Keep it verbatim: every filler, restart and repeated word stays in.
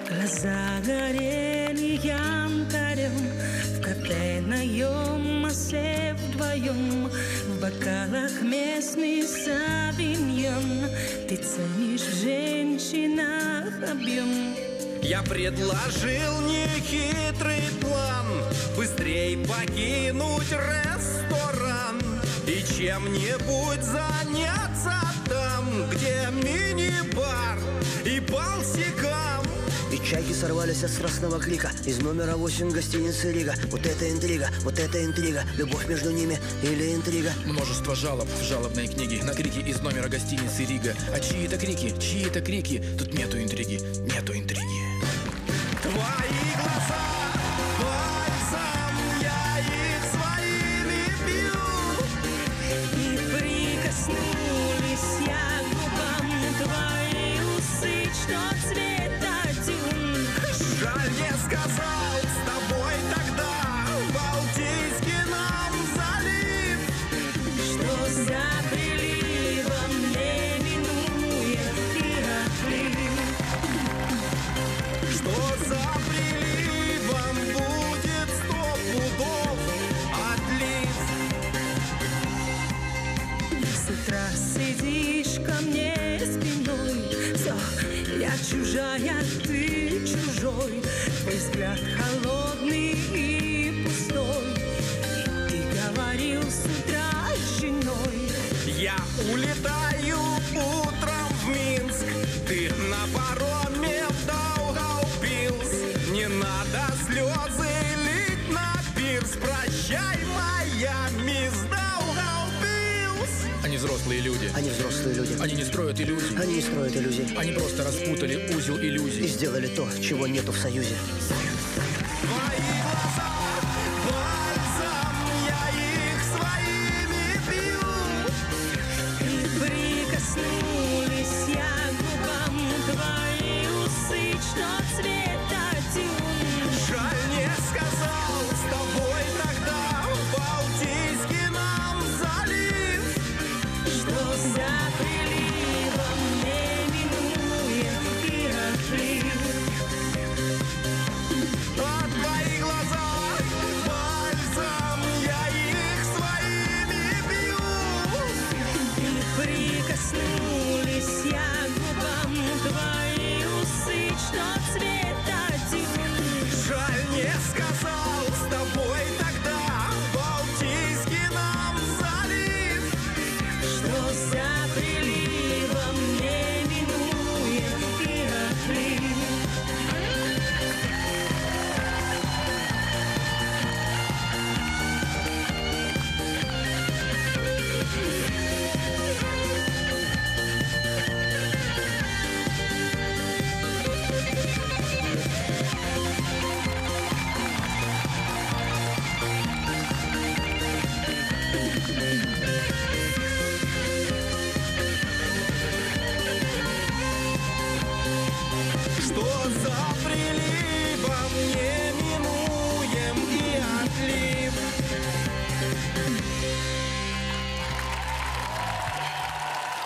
Глаза горели янтарем, в кафе наем мы вдвоем, в бокалах местный савиньон. Ты ценишь в женщинах объем. Я предложил нехитрый план: быстрей покинуть ресторан и чем-нибудь заняться там, где мини-бар и балсикам. И чайки сорвались от страстного клика из номера восемь гостиницы Рига. Вот это интрига, вот это интрига. Любовь между ними или интрига? Множество жалоб в жалобной книге на крики из номера гостиницы Рига. А чьи это крики, чьи это крики? Тут нету интриги, нету интриги. Твои глаза бальзам, я их своими пью. И прикоснулись я к губам, твои усы, что цвета дюн. Жаль, не сказал с тобой тогда Балтийский нам залив. Что за приливом не минует и отлив. Что за приливом будет сто пудов отлив. С утра сидишь ко мне спиной, все, я чужая, ты чужой. Твой взгляд холодный и пустой. И ты говорил с утра с женой. Я улетаю утром в Минск, ты на пароме в Даугавпилс. Не надо слезы лить на пирс. Прощай, моя мисс Даугавпилс. Они взрослые люди. Они взрослые люди. Они не строят иллюзий. Они не строят иллюзий. Они просто распутали узел И иллюзий. сделали то, чего нету в союзе. Твои глаза бальзам, я их своими пью. И прикоснулись я к губам, твои усы, что цвета дюн. Жаль, не сказал с тобой тогда Балтийский нам залив. Что за приливом не минует и отлив. А твои глаза бальзам, я их своими пью. И прикоснулись я к губам, твои усы, что цвета дюн. Жаль, не сказал с тобой тогда Балтийский нам залив. Что за приливом не минует и отлив. Что за